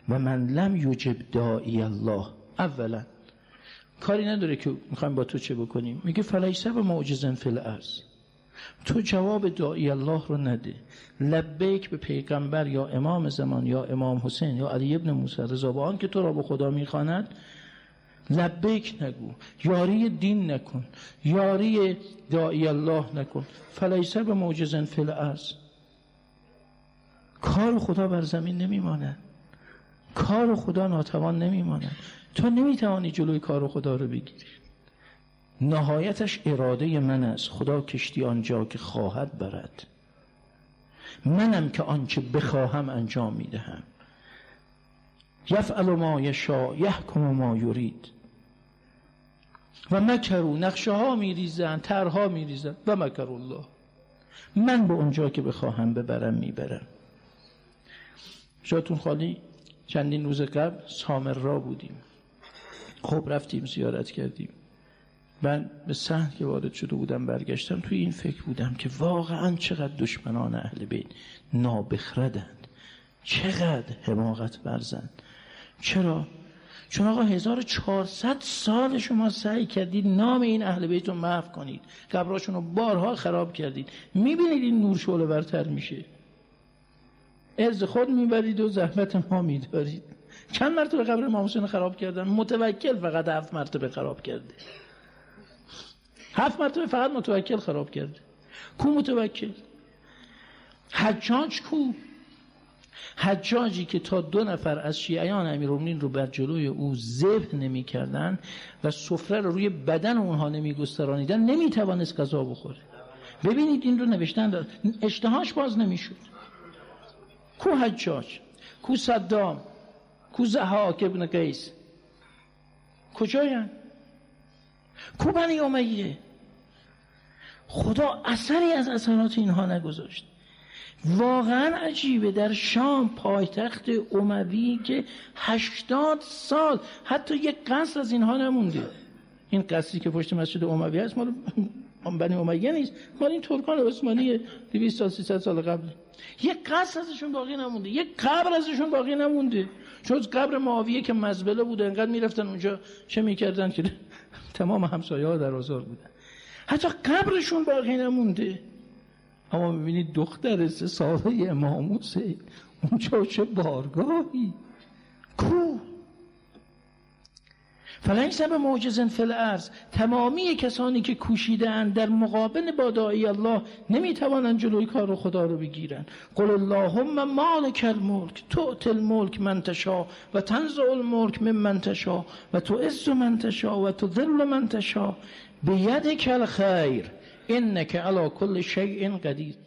و من لم یجب داعی الله، اولا کاری نداره که میخوایم با تو چه بکنیم، میگه فلیس بمعجز فی الارض، تو جواب داعی الله رو نده، لبیک به پیغمبر یا امام زمان یا امام حسین یا علی ابن موسی رضا با آن که تو را به خدا میخواند لبیک نگو، یاری دین نکن، یاری داعی الله نکن. فلیس بمعجز فی الارض، کار خدا بر زمین نمیماند، کار خدا ناتوان نمیماند، تو نمیتوانی جلوی کار خدا رو بگیری. نهایتش اراده من است، خدا کشتی آنجا که خواهد برد، منم که آنچه بخواهم انجام میدهم. یفعل ما یشاء یحکم ما یرید. و مکروا، نقشه ها میریزن، طرحها میریزن، و مکر الله، من به اونجا که بخواهم ببرم میبرم. جاتون خالی چندین روز قبل سامرا بودیم، خب رفتیم زیارت کردیم. من به صحن که وارد شده بودم برگشتم توی این فکر بودم که واقعا چقدر دشمنان اهل بیت نابخردند، چقدر حماقت ورزند. چرا؟ چون آقا 1400 سال شما سعی کردید نام این اهل بیت رو محو کنید، قبراشون رو بارها خراب کردید، میبینید این نور شعله ورتر میشه، عرض خود میبرید و زحمت ما میدارید. چند مرتبه قبر امام حسین خراب کردن؟ متوکل فقط 7 مرتبه خراب کرده، 7 مرتبه فقط متوکل خراب کرده. کو متوکل؟ حجاج کو؟ حجاجی که تا 2 نفر از شیعیان امیرالمومنین رو بر جلوی او ذبح نمی کردن و سفره رو روی بدن اونها نمی گسترانیدن، نمی توانست غذا بخوره. ببینید این رو نوشتن، اشتهاش باز نمی شد. کو حجاج؟ کو صدام؟ کو ضحاک ابن قیس؟ کجاین؟ کو بنی امیه؟ خدا اثری از اثرات اینها نگذاشت. واقعا عجیبه، در شام پایتخت اموی که 80 سال حتی یک قصر از اینها نمونده. این قصری که پشت مسجد اموی هست مال بنی امیه نیست، مال این ترکان عثمانی 200 سال 300 سال قبل. یک قصر ازشون باقی نمونده، یک قبر ازشون باقی نمونده. چون قبر معاویه که مزبله بوده انقدر میرفتن اونجا چه میکردن که تمام همسایه ها در آزار بودن، حتی قبرشون باقی نمونده. اما میبینید دختر 3 ساله امام حسین اونجا چه بارگاهی، کو؟ فلیس بمعجز فی الارض، تمامی کسانی که کوشیدند در مقابل با داعی الله نمیتوانند جلوی کار خدا رو بگیرن. قل اللهم مالک الملک تؤتی الملک من تشاء و تنزع الملک ممن تشاء و تعز من تشاء و تذل من تشاء بیدک الخیر انک علی کل شیء قدیر.